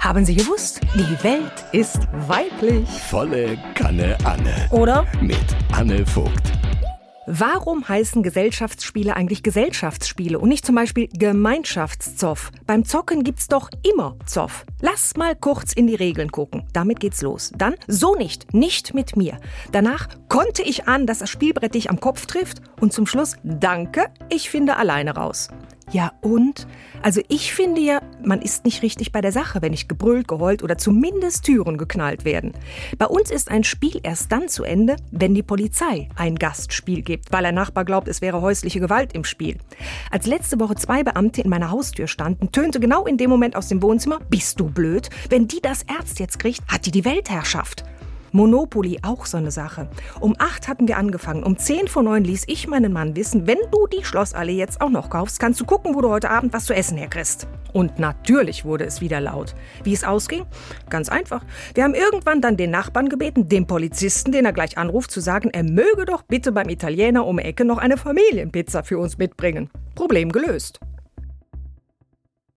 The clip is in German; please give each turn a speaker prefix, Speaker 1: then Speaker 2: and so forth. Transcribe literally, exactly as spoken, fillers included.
Speaker 1: Haben Sie gewusst? Die Welt ist weiblich.
Speaker 2: Volle Kanne Anne.
Speaker 1: Oder?
Speaker 2: Mit Anne Vogt.
Speaker 1: Warum heißen Gesellschaftsspiele eigentlich Gesellschaftsspiele und nicht zum Beispiel Gemeinschaftszoff? Beim Zocken gibt's doch immer Zoff. Lass mal kurz in die Regeln gucken. Damit geht's los. Dann so nicht, nicht mit mir. Danach konnte ich an, dass das Spielbrett dich am Kopf trifft. Und zum Schluss, danke, ich finde alleine raus. Ja und? Also ich finde ja, man ist nicht richtig bei der Sache, wenn nicht gebrüllt, geheult oder zumindest Türen geknallt werden. Bei uns ist ein Spiel erst dann zu Ende, wenn die Polizei ein Gastspiel gibt, weil ein Nachbar glaubt, es wäre häusliche Gewalt im Spiel. Als letzte Woche zwei Beamte in meiner Haustür standen, tönte genau in dem Moment aus dem Wohnzimmer, bist du blöd? Wenn die das Erz jetzt kriegt, hat die die Weltherrschaft. Monopoly, auch so eine Sache. Um acht hatten wir angefangen. Um zehn vor neun ließ ich meinen Mann wissen, wenn du die Schlossallee jetzt auch noch kaufst, kannst du gucken, wo du heute Abend was zu essen herkriegst. Und natürlich wurde es wieder laut. Wie es ausging? Ganz einfach. Wir haben irgendwann dann den Nachbarn gebeten, dem Polizisten, den er gleich anruft, zu sagen, er möge doch bitte beim Italiener um die Ecke noch eine Familienpizza für uns mitbringen. Problem gelöst.